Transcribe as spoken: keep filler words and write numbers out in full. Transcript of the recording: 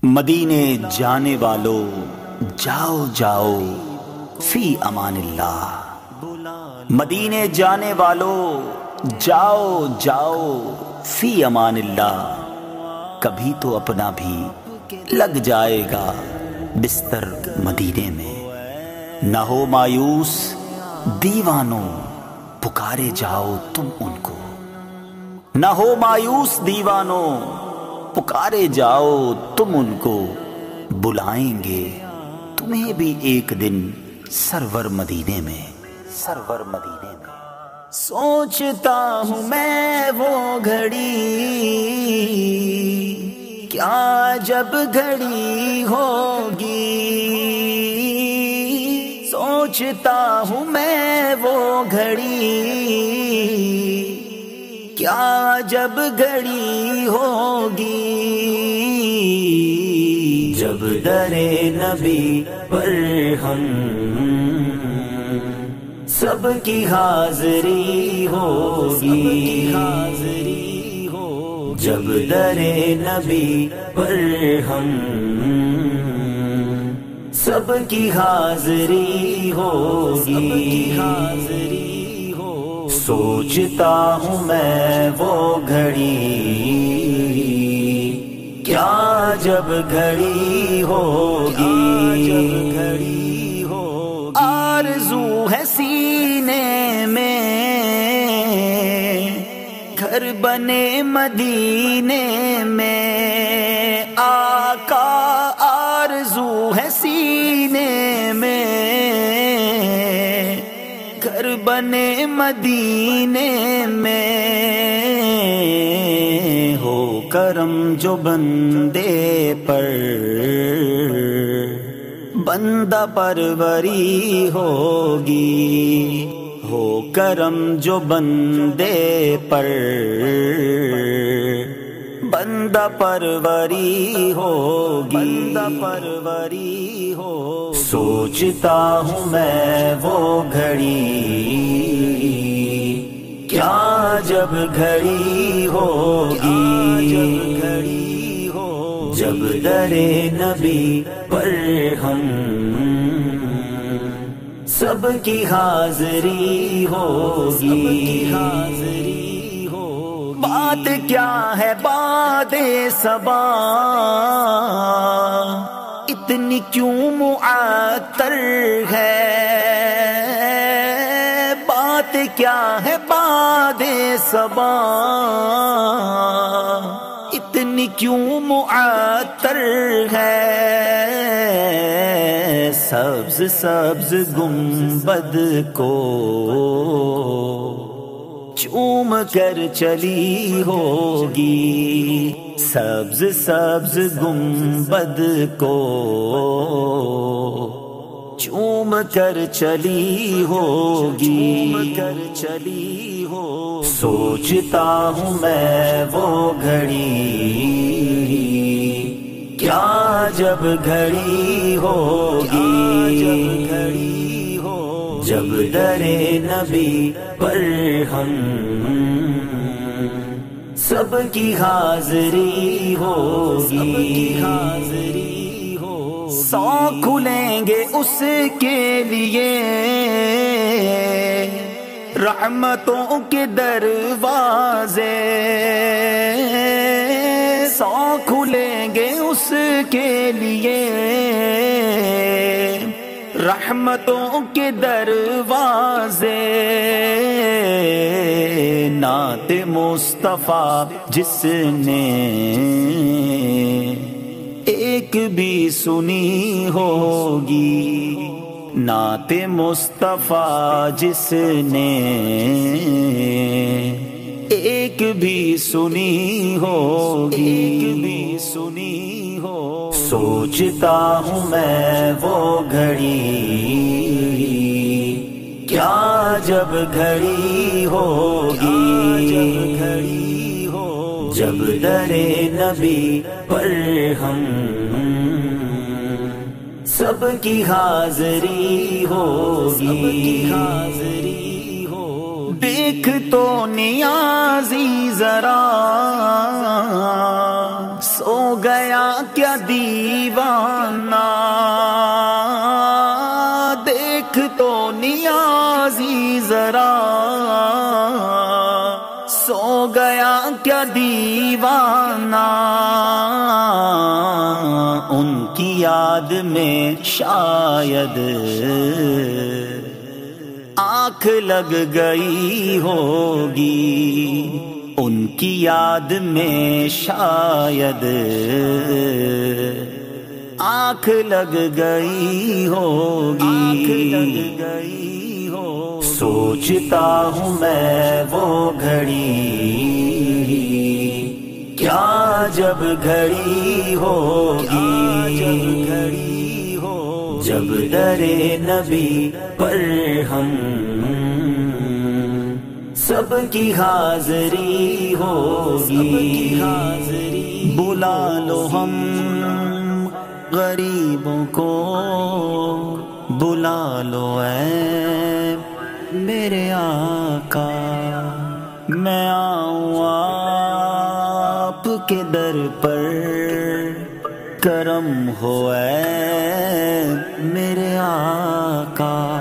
مدینے جانے والو جاؤ جاؤ فی امان اللہ، مدینے جانے والو جاؤ جاؤ فی امان اللہ، کبھی تو اپنا بھی لگ جائے گا بستر مدینے میں۔ نہ ہو مایوس دیوانوں پکارے جاؤ تم ان کو، نہ ہو مایوس دیوانوں پکارے جاؤ تم ان کو، بلائیں گے تمہیں بھی ایک دن سرور مدینے میں، سرور مدینے میں۔ سوچتا ہوں میں وہ گھڑی کیا جب گھڑی ہوگی، سوچتا ہوں میں وہ گھڑی کیا جب گھڑی ہوگی، جب در نبی پر ہم سب کی حاضری ہوگی، جب در نبی پر ہم سب کی حاضری ہوگی، سوچتا ہوں میں وہ گھڑی کیا جب گھڑی ہوگی، آرزو ہے سینے میں گھر بنے مدینے میں، آقا آرزو ہے سینے میں گھر بنے مدینے میں، ہو کرم جو بندے پر بندہ پروری ہوگی، ہو کرم جو بندے پر بندہ پروری ہوگی، بندہ پروری ہو، سوچتا ہوں میں وہ گھڑی کیا جب گھڑی ہوگی، جب در نبی پر ہم سب کی حاضری ہوگی، بات کیا ہے باد صبا اتنی کیوں معطر ہے، بات کیا ہے باد صبا اتنی کیوں معطر ہے، سبز سبز گنبد کو چوم کر چلی ہوگی، سبز سبز گنبد کو چوم کر چلی ہوگی، کر چلی ہو، سوچتا ہوں میں وہ گھڑی کیا جب گھڑی ہوگی، جب در نبی پر ہم سب کی حاضری ہوگی، سو کھلیں گے اس کے لیے رحمتوں کے دروازے، سو کھلیں گے اس کے لیے رحمتوں کے دروازے، نعت مصطفیٰ جس نے ایک بھی سنی ہوگی، نعت مصطفیٰ جس نے ایک بھی سنی ہوگی، ایک بھی سنی ہو، سوچتا ہوں میں وہ گھڑی کیا جب گھڑی ہوگی، جب در نبی پر ہم سب کی حاضری ہوگی، دیکھ تو نیازی ذرا سو گیا کیا دیوانہ، دیکھ تو نیازی ذرا، سو گیا کیا دیوانہ، ان کی یاد میں شاید آنکھ لگ گئی ہوگی، ان کی یاد میں شاید آنکھ لگ گئی ہوگی، سوچتا ہوں میں وہ گھڑی، کیا جب گھڑی ہوگی، جب در نبی پر ہم سب کی حاضری ہوگی، بلا لو ہم غریبوں کو، بلا لو اے میرے آقا، میں آؤں آپ کے در پر، کرم ہو اے میرے آقا۔